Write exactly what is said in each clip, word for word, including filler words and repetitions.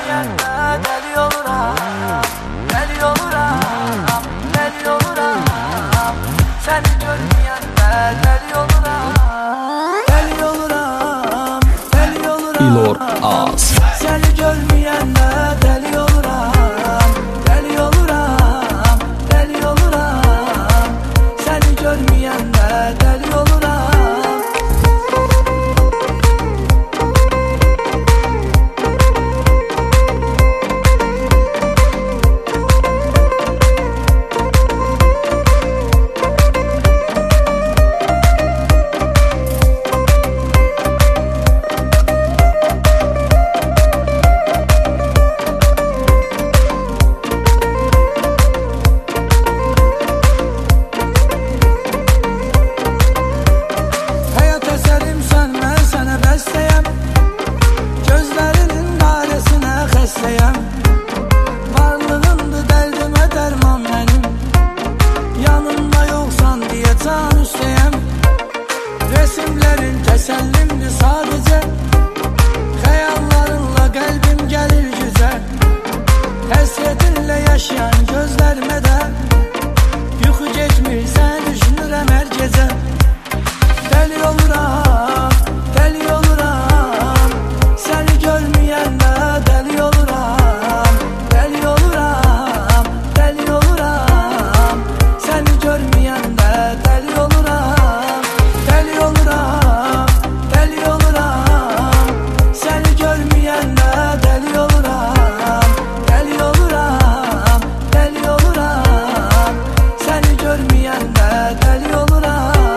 görmeyende deli oluram, deli oluram, deli oluram. Seni görmeyende deli oluram, deli oluram, deli oluram. İlor Az. Seni görmeyende deli oluram, deli oluram, deli oluram. Seni görmeyende deli oluram. Varlığındı dərdimə dərman mənim, yanımda yoxsan deyə can üstəyəm. Resimlərin təsəllimdir sadəcə, xəyallarınla qəlbim gəlir gücə. Həsrətinlə yaşayan gözlərimə də yuxu geçmir, səni düşünürəm hər gecə. Dəli oluram, dəli oluram, səni görməyəndə dəli oluram, dəli oluram, dəli oluram. Səni görməyəndə dəli oluram, dəli oluram, dəli oluram. Səni görməyəndə dəli oluram, dəli oluram, dəli oluram. Səni görməyəndə dəli oluram.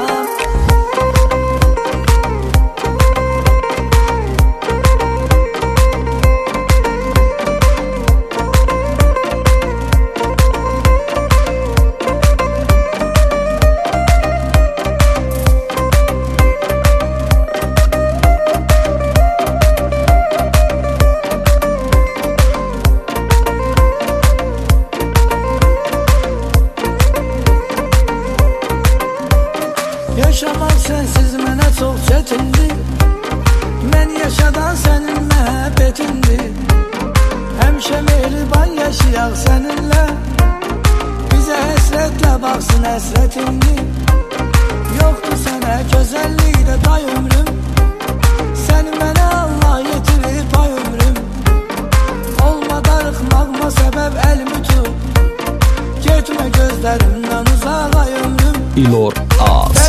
Yaşamak sensiz mənə çox çətindir. Mən yaşadan sənin məhəbbətindir. Həmişə mehriban yaşayaq səninlə, bizə həsrətlə baxsın həsrətindir. Yoxdur sənə gözəllikdə day ömrüm, səni mənə Allah yetirir pay ömrüm. Olma darıxmağıma səbəb əlimi tut, getmə gözlərimdən uzaq ay ömrüm. İlor Az.